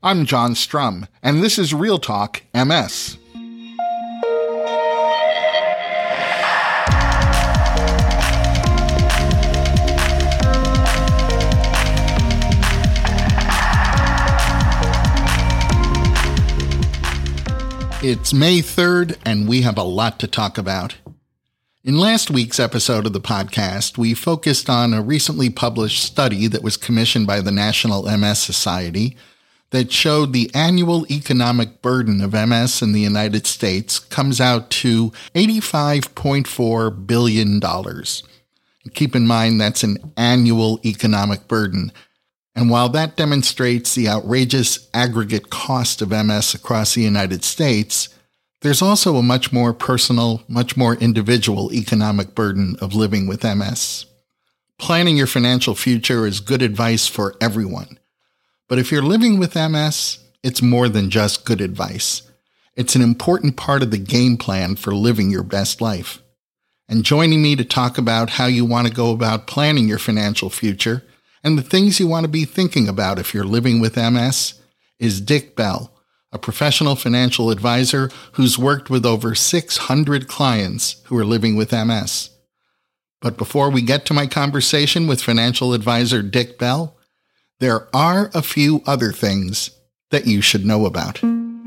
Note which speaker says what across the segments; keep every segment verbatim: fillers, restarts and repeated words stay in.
Speaker 1: I'm John Strum, and this is Real Talk M S. It's May third, and we have a lot to talk about. In last week's episode of the podcast, we focused on a recently published study that was commissioned by the National M S Society that showed the annual economic burden of M S in the United States comes out to eighty-five point four billion dollars. Keep in mind that's an annual economic burden. And while that demonstrates the outrageous aggregate cost of M S across the United States, there's also a much more personal, much more individual economic burden of living with M S. Planning your financial future is good advice for everyone. But if you're living with M S, it's more than just good advice. It's an important part of the game plan for living your best life. And joining me to talk about how you want to go about planning your financial future and the things you want to be thinking about if you're living with M S is Dick Bell, a professional financial advisor who's worked with over six hundred clients who are living with M S. But before we get to my conversation with financial advisor Dick Bell, there are a few other things that you should know about.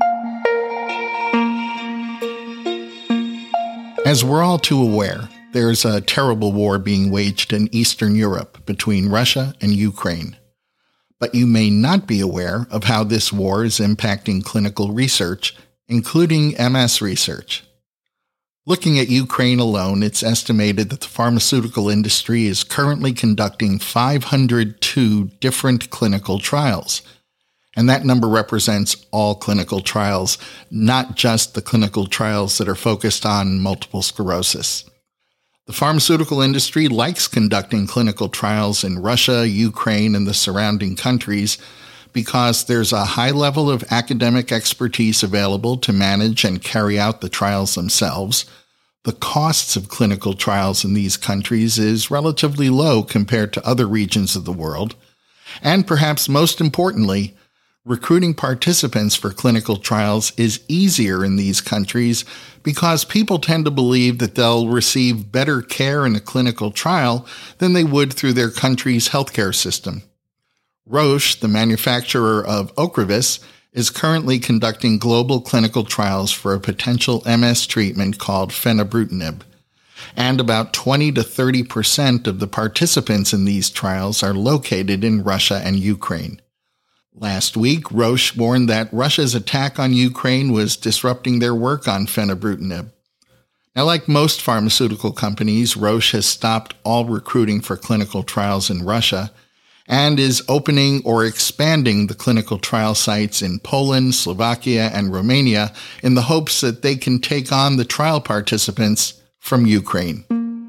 Speaker 1: As we're all too aware, there's a terrible war being waged in Eastern Europe between Russia and Ukraine. But you may not be aware of how this war is impacting clinical research, including M S research. Looking at Ukraine alone, it's estimated that the pharmaceutical industry is currently conducting five hundred two different clinical trials. And that number represents all clinical trials, not just the clinical trials that are focused on multiple sclerosis. The pharmaceutical industry likes conducting clinical trials in Russia, Ukraine, and the surrounding countries because there's a high level of academic expertise available to manage and carry out the trials themselves. The costs of clinical trials in these countries is relatively low compared to other regions of the world. And perhaps most importantly, recruiting participants for clinical trials is easier in these countries because people tend to believe that they'll receive better care in a clinical trial than they would through their country's healthcare system. Roche, the manufacturer of Ocrevus, is currently conducting global clinical trials for a potential M S treatment called fenebrutinib. And about twenty to thirty percent of the participants in these trials are located in Russia and Ukraine. Last week, Roche warned that Russia's attack on Ukraine was disrupting their work on fenebrutinib. Now, like most pharmaceutical companies, Roche has stopped all recruiting for clinical trials in Russia and is opening or expanding the clinical trial sites in Poland, Slovakia, and Romania in the hopes that they can take on the trial participants from Ukraine.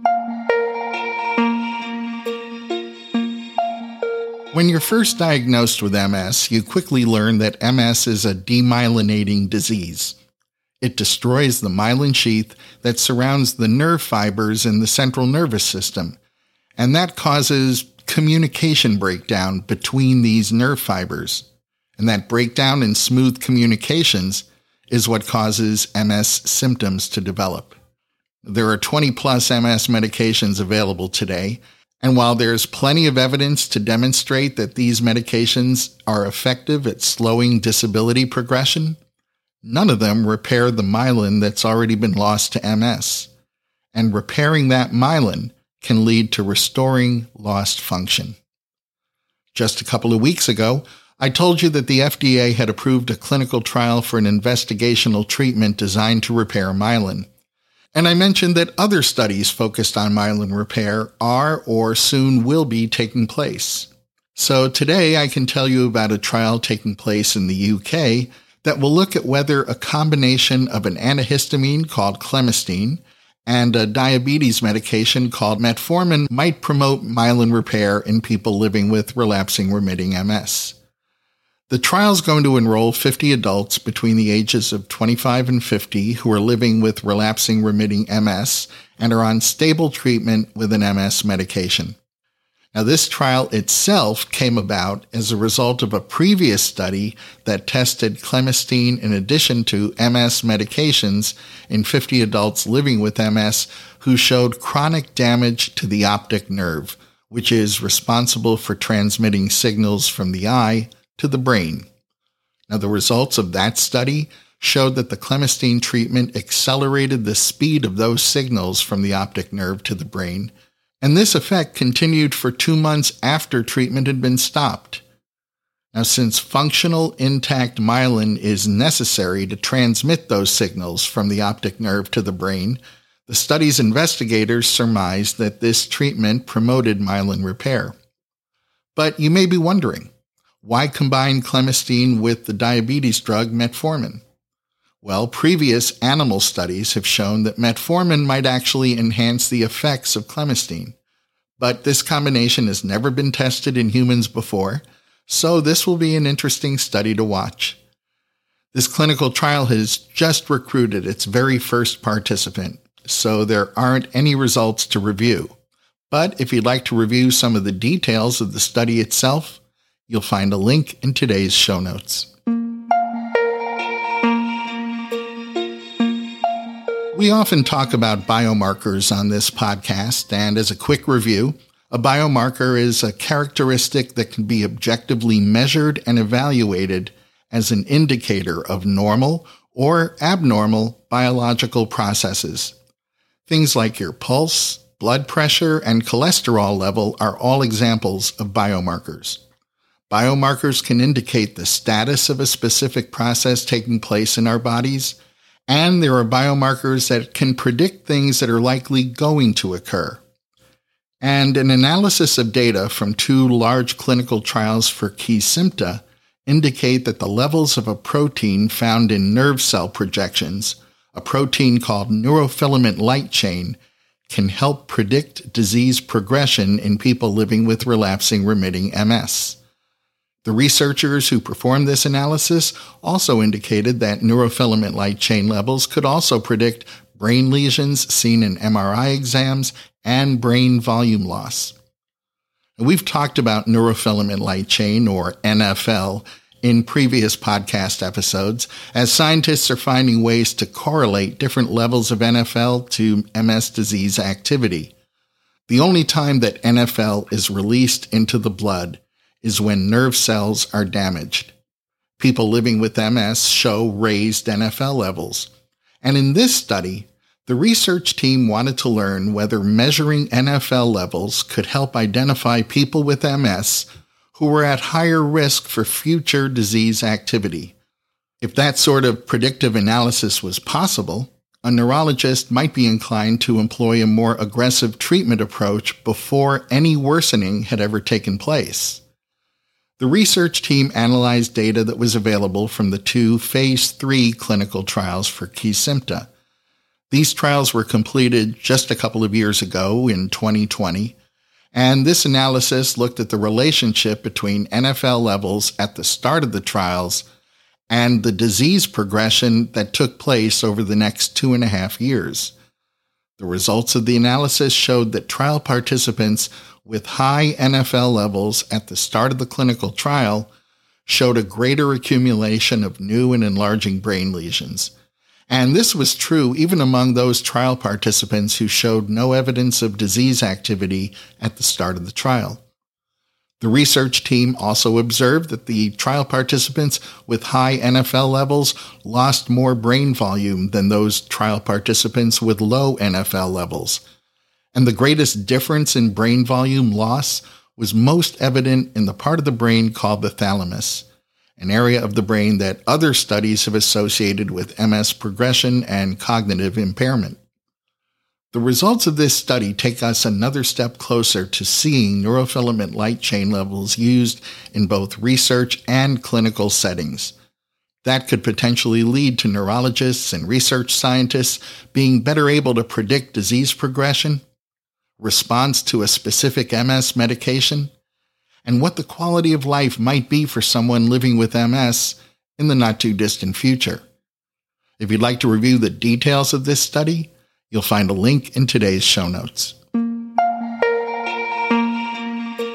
Speaker 1: When you're first diagnosed with M S, you quickly learn that M S is a demyelinating disease. It destroys the myelin sheath that surrounds the nerve fibers in the central nervous system, and that causes communication breakdown between these nerve fibers. And that breakdown in smooth communications is what causes M S symptoms to develop. There are twenty plus M S medications available today, and while there's plenty of evidence to demonstrate that these medications are effective at slowing disability progression, none of them repair the myelin that's already been lost to M S. And repairing that myelin can lead to restoring lost function. Just a couple of weeks ago, I told you that the F D A had approved a clinical trial for an investigational treatment designed to repair myelin. And I mentioned that other studies focused on myelin repair are or soon will be taking place. So today I can tell you about a trial taking place in the U K that will look at whether a combination of an antihistamine called clemistine and a diabetes medication called metformin might promote myelin repair in people living with relapsing remitting M S. The trial is going to enroll fifty adults between the ages of twenty-five and fifty who are living with relapsing remitting M S and are on stable treatment with an M S medication. Now, this trial itself came about as a result of a previous study that tested clemistine in addition to M S medications in fifty adults living with M S who showed chronic damage to the optic nerve, which is responsible for transmitting signals from the eye to the brain. Now, the results of that study showed that the clemistine treatment accelerated the speed of those signals from the optic nerve to the brain, and this effect continued for two months after treatment had been stopped. Now, since functional intact myelin is necessary to transmit those signals from the optic nerve to the brain, the study's investigators surmised that this treatment promoted myelin repair. But you may be wondering, why combine clemistine with the diabetes drug metformin? Well, previous animal studies have shown that metformin might actually enhance the effects of clemistine, but this combination has never been tested in humans before, so this will be an interesting study to watch. This clinical trial has just recruited its very first participant, so there aren't any results to review. But if you'd like to review some of the details of the study itself, you'll find a link in today's show notes. We often talk about biomarkers on this podcast, and as a quick review, a biomarker is a characteristic that can be objectively measured and evaluated as an indicator of normal or abnormal biological processes. Things like your pulse, blood pressure, and cholesterol level are all examples of biomarkers. Biomarkers can indicate the status of a specific process taking place in our bodies, and there are biomarkers that can predict things that are likely going to occur. And an analysis of data from two large clinical trials for Kesimpta indicate that the levels of a protein found in nerve cell projections, a protein called neurofilament light chain, can help predict disease progression in people living with relapsing remitting M S. The researchers who performed this analysis also indicated that neurofilament light chain levels could also predict brain lesions seen in M R I exams and brain volume loss. We've talked about neurofilament light chain, or N F L, in previous podcast episodes, as scientists are finding ways to correlate different levels of N F L to M S disease activity. The only time that N F L is released into the blood is when nerve cells are damaged. People living with M S show raised N F L levels. And in this study, the research team wanted to learn whether measuring N F L levels could help identify people with M S who were at higher risk for future disease activity. If that sort of predictive analysis was possible, a neurologist might be inclined to employ a more aggressive treatment approach before any worsening had ever taken place. The research team analyzed data that was available from the two phase three clinical trials for Kesimpta. These trials were completed just a couple of years ago in twenty twenty, and this analysis looked at the relationship between N F L levels at the start of the trials and the disease progression that took place over the next two and a half years. The results of the analysis showed that trial participants with high N F L levels at the start of the clinical trial showed a greater accumulation of new and enlarging brain lesions. And this was true even among those trial participants who showed no evidence of disease activity at the start of the trial. The research team also observed that the trial participants with high N F L levels lost more brain volume than those trial participants with low N F L levels. And the greatest difference in brain volume loss was most evident in the part of the brain called the thalamus, an area of the brain that other studies have associated with M S progression and cognitive impairment. The results of this study take us another step closer to seeing neurofilament light chain levels used in both research and clinical settings. That could potentially lead to neurologists and research scientists being better able to predict disease progression, response to a specific M S medication, and what the quality of life might be for someone living with M S in the not-too-distant future. If you'd like to review the details of this study, you'll find a link in today's show notes.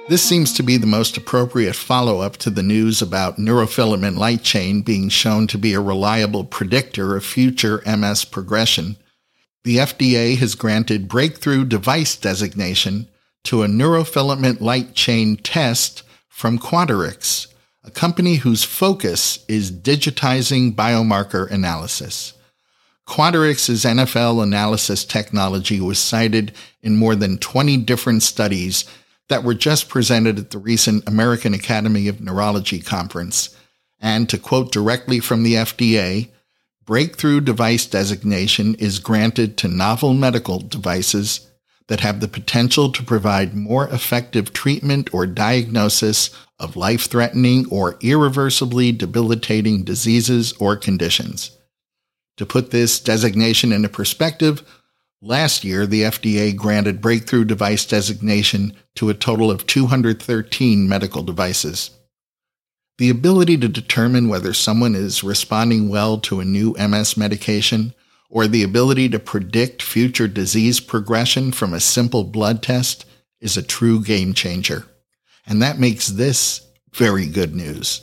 Speaker 1: This seems to be the most appropriate follow-up to the news about neurofilament light chain being shown to be a reliable predictor of future M S progression. The F D A has granted breakthrough device designation to a neurofilament light chain test from Quanterix, a company whose focus is digitizing biomarker analysis. Quanterix's N F L analysis technology was cited in more than twenty different studies that were just presented at the recent American Academy of Neurology conference. And to quote directly from the F D A, breakthrough device designation is granted to novel medical devices that have the potential to provide more effective treatment or diagnosis of life-threatening or irreversibly debilitating diseases or conditions. To put this designation into perspective, last year the F D A granted breakthrough device designation to a total of two hundred thirteen medical devices. The ability to determine whether someone is responding well to a new M S medication, or the ability to predict future disease progression from a simple blood test, is a true game changer. And that makes this very good news.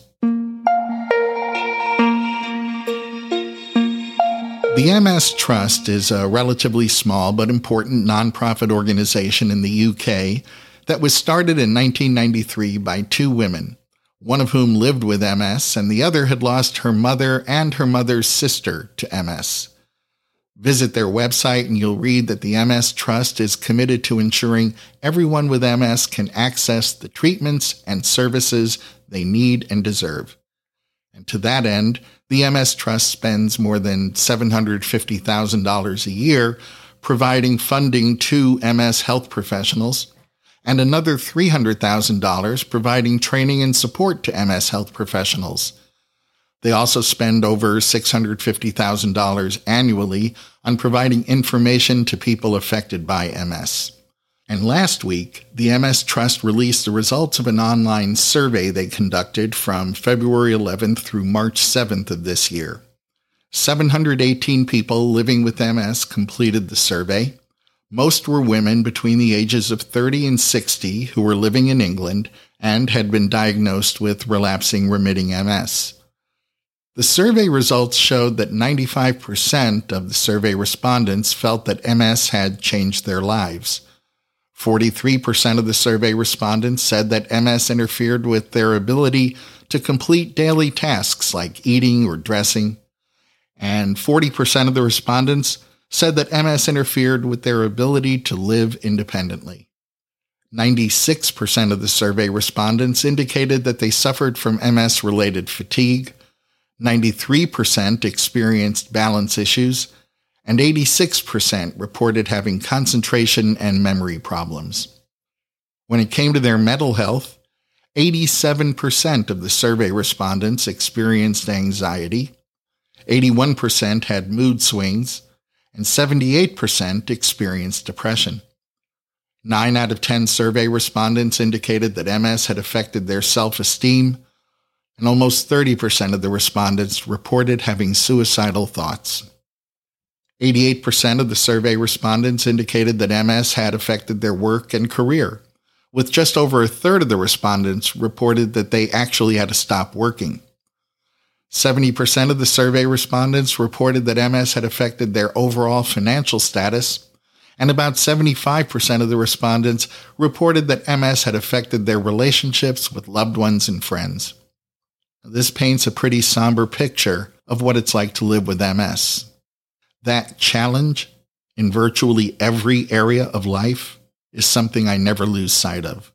Speaker 1: The M S Trust is a relatively small but important nonprofit organization in the U K that was started in nineteen ninety-three by two women, one of whom lived with M S and the other had lost her mother and her mother's sister to M S. Visit their website and you'll read that the M S Trust is committed to ensuring everyone with M S can access the treatments and services they need and deserve. And to that end, the M S Trust spends more than seven hundred fifty thousand dollars a year providing funding to M S health professionals, and another three hundred thousand dollars providing training and support to M S health professionals. They also spend over six hundred fifty thousand dollars annually on providing information to people affected by M S. And last week, the M S Trust released the results of an online survey they conducted from February eleventh through March seventh of this year. seven hundred eighteen people living with M S completed the survey. Most were women between the ages of thirty and sixty who were living in England and had been diagnosed with relapsing remitting M S. The survey results showed that ninety-five percent of the survey respondents felt that M S had changed their lives. forty-three percent of the survey respondents said that M S interfered with their ability to complete daily tasks like eating or dressing, and forty percent of the respondents said that M S interfered with their ability to live independently. ninety-six percent of the survey respondents indicated that they suffered from M S-related fatigue, ninety-three percent experienced balance issues, and eighty-six percent reported having concentration and memory problems. When it came to their mental health, eighty-seven percent of the survey respondents experienced anxiety, eighty-one percent had mood swings, and seventy-eight percent experienced depression. Nine out of ten survey respondents indicated that M S had affected their self-esteem, and almost thirty percent of the respondents reported having suicidal thoughts. eighty-eight percent of the survey respondents indicated that M S had affected their work and career, with just over a third of the respondents reported that they actually had to stop working. seventy percent of the survey respondents reported that M S had affected their overall financial status, and about seventy-five percent of the respondents reported that M S had affected their relationships with loved ones and friends. This paints a pretty somber picture of what it's like to live with M S. That challenge in virtually every area of life is something I never lose sight of.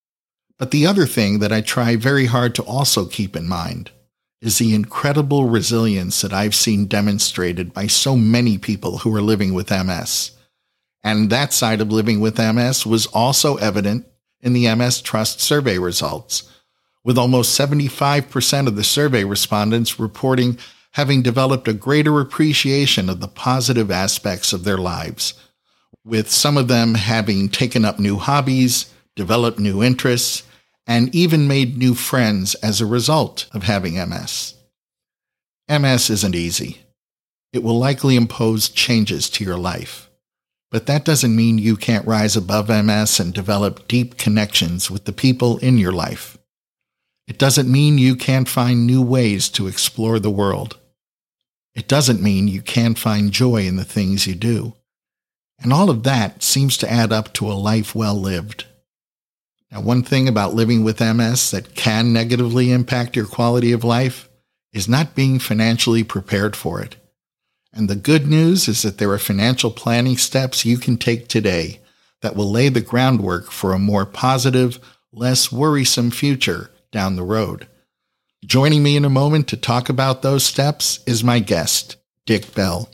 Speaker 1: But the other thing that I try very hard to also keep in mind is the incredible resilience that I've seen demonstrated by so many people who are living with M S. And that side of living with M S was also evident in the M S Trust survey results, with almost seventy-five percent of the survey respondents reporting having developed a greater appreciation of the positive aspects of their lives, with some of them having taken up new hobbies, developed new interests, and even made new friends as a result of having M S. M S isn't easy. It will likely impose changes to your life. But that doesn't mean you can't rise above M S and develop deep connections with the people in your life. It doesn't mean you can't find new ways to explore the world. It doesn't mean you can't find joy in the things you do. And all of that seems to add up to a life well lived. Now, one thing about living with M S that can negatively impact your quality of life is not being financially prepared for it. And the good news is that there are financial planning steps you can take today that will lay the groundwork for a more positive, less worrisome future down the road. Joining me in a moment to talk about those steps is my guest, Dick Bell.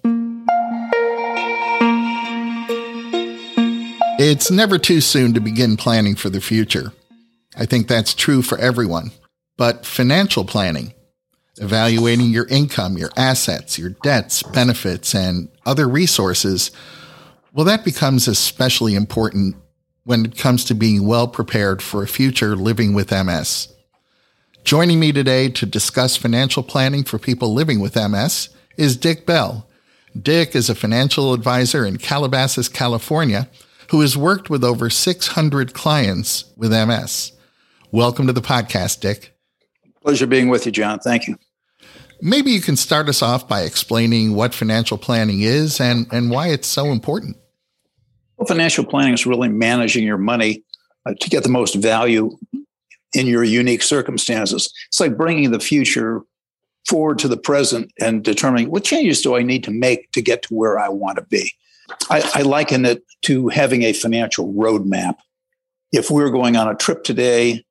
Speaker 1: It's never too soon to begin planning for the future. I think that's true for everyone. But financial planning, evaluating your income, your assets, your debts, benefits, and other resources, well, that becomes especially important when it comes to being well prepared for a future living with M S. Joining me today to discuss financial planning for people living with M S is Dick Bell. Dick is a financial advisor in Calabasas, California, who has worked with over six hundred clients with M S. Welcome to the podcast, Dick.
Speaker 2: Pleasure being with you, John. Thank you.
Speaker 1: Maybe you can start us off by explaining what financial planning is and, and why it's so important.
Speaker 2: Well, financial planning is really managing your money uh, to get the most value in your unique circumstances. It's like bringing the future forward to the present and determining what changes do I need to make to get to where I want to be. I, I liken it to having a financial roadmap. If we're going on a trip today,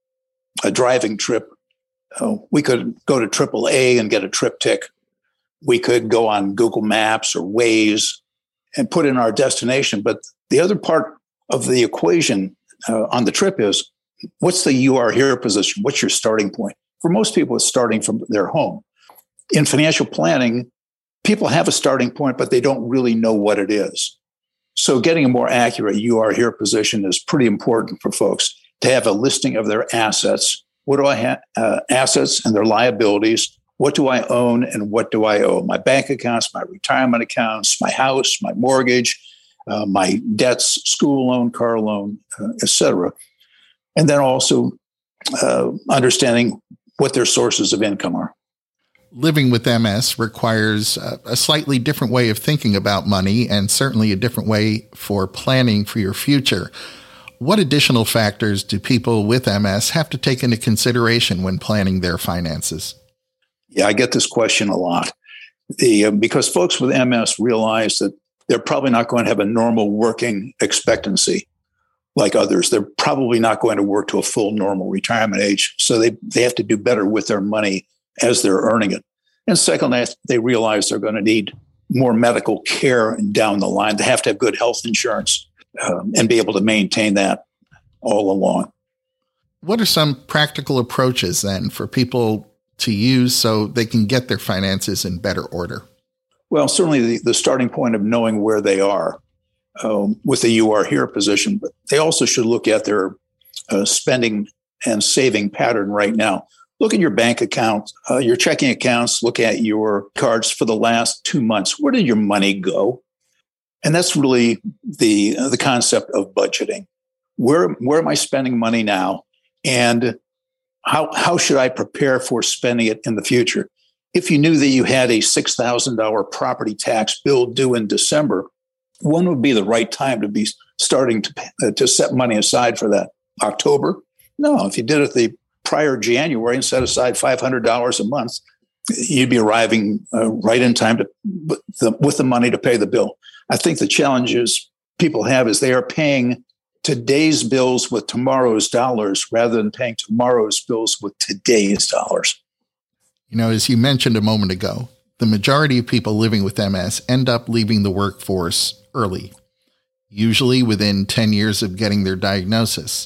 Speaker 2: a driving trip, uh, we could go to triple A and get a triptych. We could go on Google Maps or Waze and put in our destination. But the other part of the equation uh, on the trip is, what's the you are here position? What's your starting point? For most people, it's starting from their home. In financial planning, people have a starting point, but they don't really know what it is. So getting a more accurate you are here position is pretty important for folks to have a listing of their assets. What do I have? Uh, assets and their liabilities. What do I own and what do I owe? My bank accounts, my retirement accounts, my house, my mortgage, uh, my debts, school loan, car loan, uh, et cetera. And then also uh, understanding what their sources of income are.
Speaker 1: Living with M S requires a, a slightly different way of thinking about money and certainly a different way for planning for your future. What additional factors do people with M S have to take into consideration when planning their finances?
Speaker 2: Yeah, I get this question a lot. The uh, because folks with M S realize that they're probably not going to have a normal working expectancy like others. They're probably not going to work to a full normal retirement age. So they, they have to do better with their money as they're earning it. And second, they realize they're going to need more medical care down the line. They have to have good health insurance um, and be able to maintain that all along.
Speaker 1: What are some practical approaches then for people to use so they can get their finances in better order?
Speaker 2: Well, certainly the, the starting point of knowing where they are um, with the you are here position, but they also should look at their uh, spending and saving pattern right now. Look at your bank account, uh, your checking accounts, look at your cards for the last two months. Where did your money go? And that's really the uh, the concept of budgeting. Where where am I spending money now? And how how should I prepare for spending it in the future? If you knew that you had a six thousand dollars property tax bill due in December, when would be the right time to be starting to, uh, to set money aside for that? October? No, if you did it the prior January and set aside five hundred dollars a month, you'd be arriving uh, right in time to the, with the money to pay the bill. I think the challenges people have is they are paying today's bills with tomorrow's dollars rather than paying tomorrow's bills with today's dollars.
Speaker 1: You know, as you mentioned a moment ago, the majority of people living with M S end up leaving the workforce early, usually within ten years of getting their diagnosis.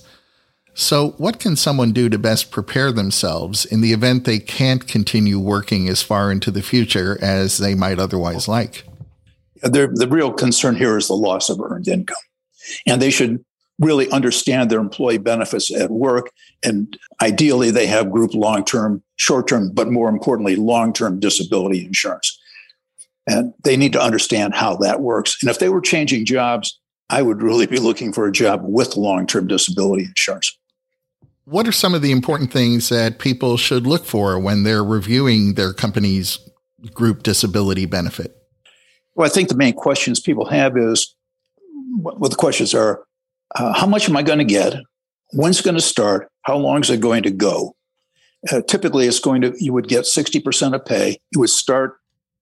Speaker 1: So what can someone do to best prepare themselves in the event they can't continue working as far into the future as they might otherwise like?
Speaker 2: The, the real concern here is the loss of earned income. And they should really understand their employee benefits at work. And ideally, they have group long-term, short-term, but more importantly, long-term disability insurance. And they need to understand how that works. And if they were changing jobs, I would really be looking for a job with long-term disability insurance.
Speaker 1: What are some of the important things that people should look for when they're reviewing their company's group disability benefit?
Speaker 2: Well, I think the main questions people have is, what the questions are, uh, how much am I going to get? When's it going to start? How long is it going to go? Uh, typically, it's going to, you would get sixty percent of pay. It would start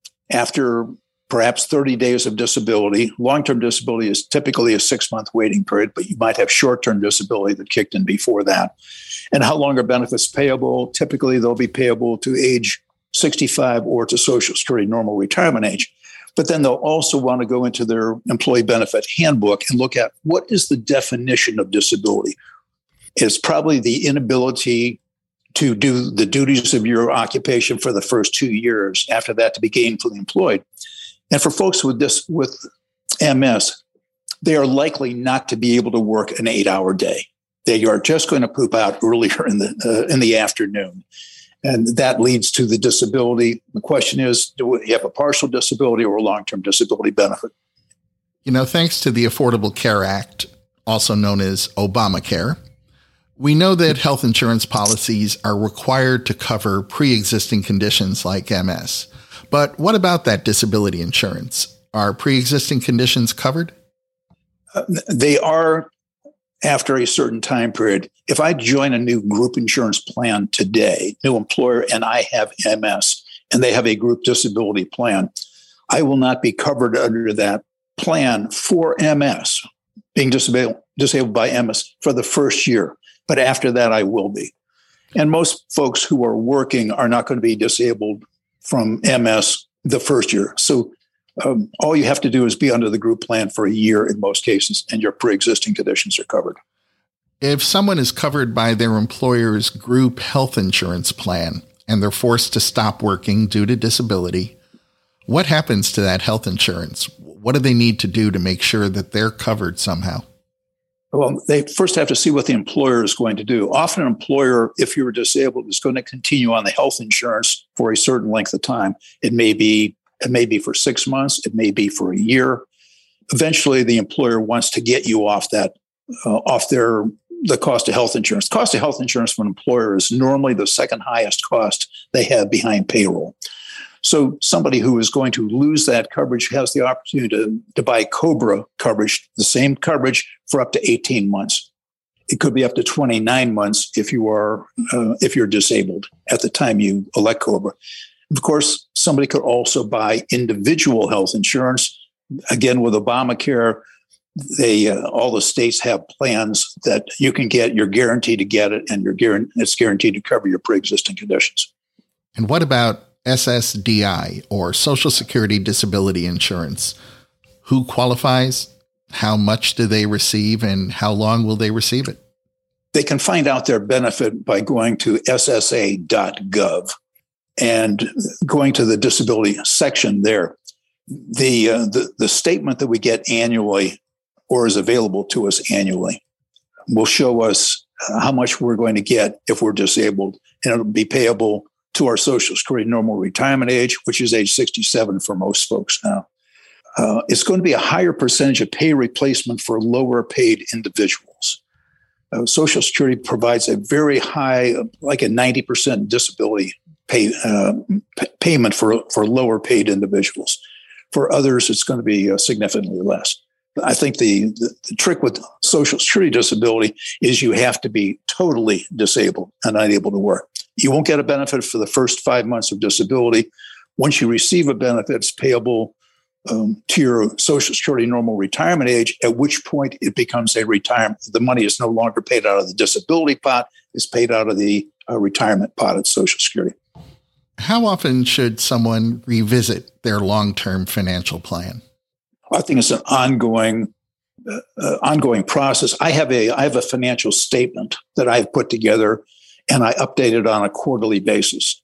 Speaker 2: after perhaps thirty days of disability. Long-term disability is typically a six-month waiting period, but you might have short-term disability that kicked in before that. And how long are benefits payable? Typically, they'll be payable to age sixty-five or to Social Security normal retirement age. But then they'll also want to go into their employee benefit handbook and look at what is the definition of disability. It's probably the inability to do the duties of your occupation for the first two years, after that to be gainfully employed. And for folks with this, with M S, they are likely not to be able to work an eight-hour day. They are just going to poop out earlier in the uh, in the afternoon. And that leads to the disability. The question is, do we have a partial disability or a long-term disability benefit?
Speaker 1: You know, thanks to the Affordable Care Act, also known as Obamacare, we know that health insurance policies are required to cover pre-existing conditions like M S. But what about that disability insurance? Are pre-existing conditions covered?
Speaker 2: Uh, they are after a certain time period. If I join a new group insurance plan today, new employer, and I have M S, and they have a group disability plan, I will not be covered under that plan for M S, being disabled, disabled by M S for the first year. But after that, I will be. And most folks who are working are not going to be disabled from M S the first year. So um, all you have to do is be under the group plan for a year in most cases, and your pre-existing conditions are covered.
Speaker 1: If someone is covered by their employer's group health insurance plan and they're forced to stop working due to disability, what happens to that health insurance? What do they need to do to make sure that they're covered somehow?
Speaker 2: Well, they first have to see what the employer is going to do. Often an employer, if you're disabled, is going to continue on the health insurance for a certain length of time. It may be, it may be for six months. It may be for a year. Eventually, the employer wants to get you off that, uh, off their, the cost of health insurance. The cost of health insurance for an employer is normally the second highest cost they have behind payroll. So somebody who is going to lose that coverage has the opportunity to, to buy COBRA coverage, the same coverage for up to eighteen months. It could be up to twenty-nine months if you are uh, if you're disabled at the time you elect COBRA. Of course, somebody could also buy individual health insurance. Again, with Obamacare, they uh, all the states have plans that you can get. You're guaranteed to get it, and you're guaranteed, it's guaranteed to cover your pre-existing conditions.
Speaker 1: And what about S S D I, or Social Security Disability Insurance? Who qualifies? How much do they receive, and how long will they receive it?
Speaker 2: They can find out their benefit by going to S S A dot gov and going to the disability section there. The, uh, the, the statement that we get annually, or is available to us annually, will show us how much we're going to get if we're disabled, and it'll be payable to our Social Security normal retirement age, which is age sixty-seven for most folks now. Uh, it's going to be a higher percentage of pay replacement for lower paid individuals. Uh, Social Security provides a very high, like a ninety percent disability pay, uh, p- payment for, for lower paid individuals. For others, it's going to be uh, significantly less. I think the, the, the trick with Social Security disability is you have to be totally disabled and unable to work. You won't get a benefit for the first five months of disability. Once you receive a benefit, it's payable um, to your Social Security normal retirement age, at which point it becomes a retirement. The money is no longer paid out of the disability pot. It's paid out of the uh, retirement pot at Social Security.
Speaker 1: How often should someone revisit their long-term financial plan?
Speaker 2: I think it's an ongoing uh, uh, ongoing process. I have a I have a financial statement that I've put together, and I update it on a quarterly basis.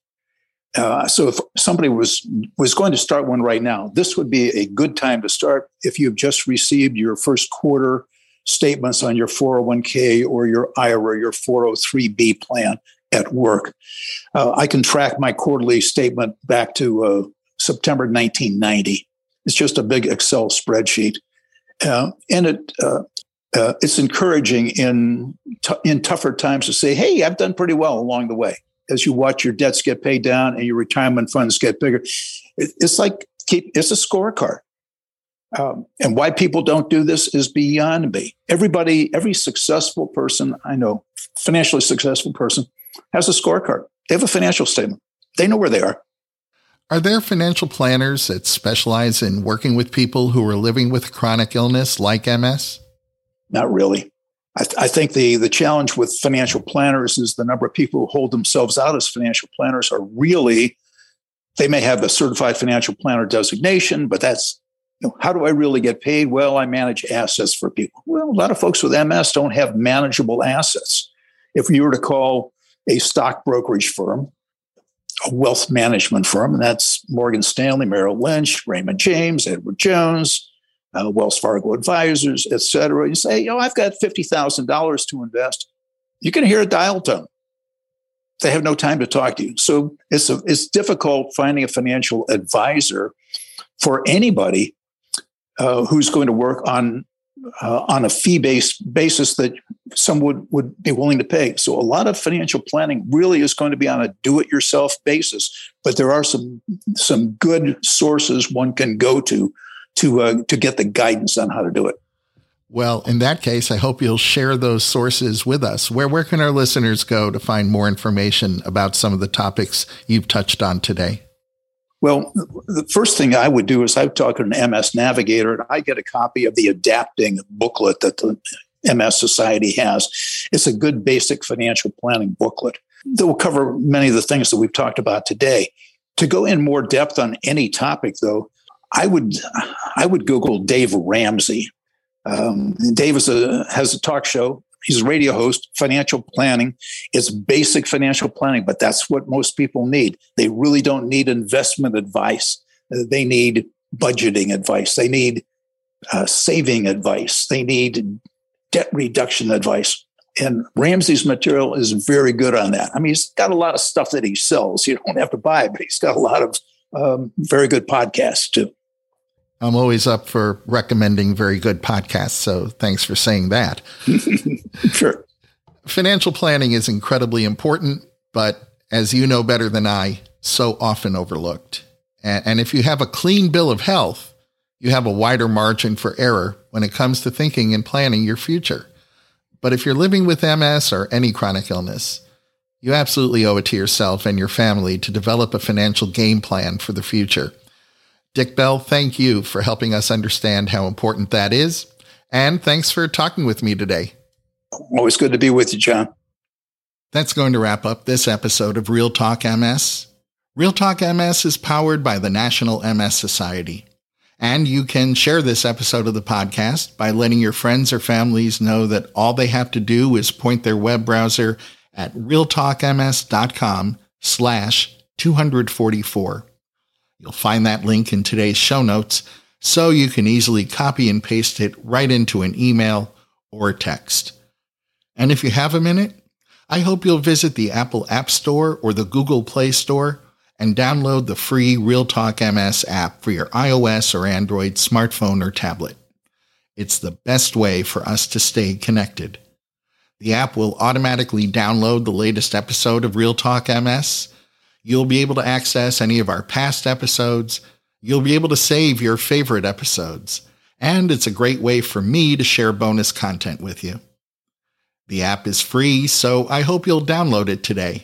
Speaker 2: Uh, so if somebody was was going to start one right now, this would be a good time to start if you've just received your first quarter statements on your four oh one k or your I R A, your four oh three b plan at work. Uh, I can track my quarterly statement back to uh, September nineteen ninety. It's just a big Excel spreadsheet. Uh, and it uh, uh, it's encouraging in t- in tougher times to say, hey, I've done pretty well along the way. As you watch your debts get paid down and your retirement funds get bigger, it, it's like keep it's a scorecard. Um, and why people don't do this is beyond me. Everybody, every successful person I know, financially successful person, has a scorecard. They have a financial statement. They know where they are.
Speaker 1: Are there financial planners that specialize in working with people who are living with chronic illness like M S?
Speaker 2: Not really. I, th- I think the, the challenge with financial planners is the number of people who hold themselves out as financial planners are really, they may have a certified financial planner designation, but that's, you know, how do I really get paid? Well, I manage assets for people. Well, a lot of folks with M S don't have manageable assets. If you were to call a stock brokerage firm, a wealth management firm, and that's Morgan Stanley, Merrill Lynch, Raymond James, Edward Jones, uh, Wells Fargo Advisors, et cetera. You say, you know, I've got fifty thousand dollars to invest. You can hear a dial tone. They have no time to talk to you. So it's a, it's difficult finding a financial advisor for anybody uh, who's going to work on uh, on a fee-based basis that some would, would be willing to pay. So a lot of financial planning really is going to be on a do-it-yourself basis. But there are some some good sources one can go to to uh, to get the guidance on how to do it.
Speaker 1: Well, in that case, I hope you'll share those sources with us. Where where can our listeners go to find more information about some of the topics you've touched on today?
Speaker 2: Well, the first thing I would do is I would talk to an M S navigator, and I get a copy of the Adapting booklet that the M S Society has. It's a good basic financial planning booklet that will cover many of the things that we've talked about today. To go in more depth on any topic, though, I would I would Google Dave Ramsey. Um, Dave is a, has a talk show. He's a radio host, financial planning. It's basic financial planning, but that's what most people need. They really don't need investment advice. They need budgeting advice. They need uh, saving advice. They need debt reduction advice. And Ramsey's material is very good on that. I mean, he's got a lot of stuff that he sells. You don't have to buy it, but he's got a lot of um, very good podcasts too.
Speaker 1: I'm always up for recommending very good podcasts, so thanks for saying that.
Speaker 2: Sure.
Speaker 1: Financial planning is incredibly important, but as you know better than I, so often overlooked. And if you have a clean bill of health, you have a wider margin for error when it comes to thinking and planning your future. But if you're living with M S or any chronic illness, you absolutely owe it to yourself and your family to develop a financial game plan for the future. Dick Bell, thank you for helping us understand how important that is. And thanks for talking with me today.
Speaker 2: Always good to be with you, John.
Speaker 1: That's going to wrap up this episode of Real Talk M S. Real Talk M S is powered by the National M S Society. And you can share this episode of the podcast by letting your friends or families know that all they have to do is point their web browser at realtalkms.com slash 244. You'll find that link in today's show notes, so you can easily copy and paste it right into an email or text. And if you have a minute, I hope you'll visit the Apple App Store or the Google Play Store and download the free Real Talk M S app for your iOS or Android smartphone or tablet. It's the best way for us to stay connected. The app will automatically download the latest episode of Real Talk M S. You'll be able to access any of our past episodes. You'll be able to save your favorite episodes. And it's a great way for me to share bonus content with you. The app is free, so I hope you'll download it today.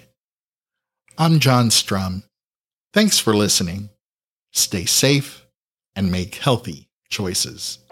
Speaker 1: I'm John Strum. Thanks for listening. Stay safe and make healthy choices.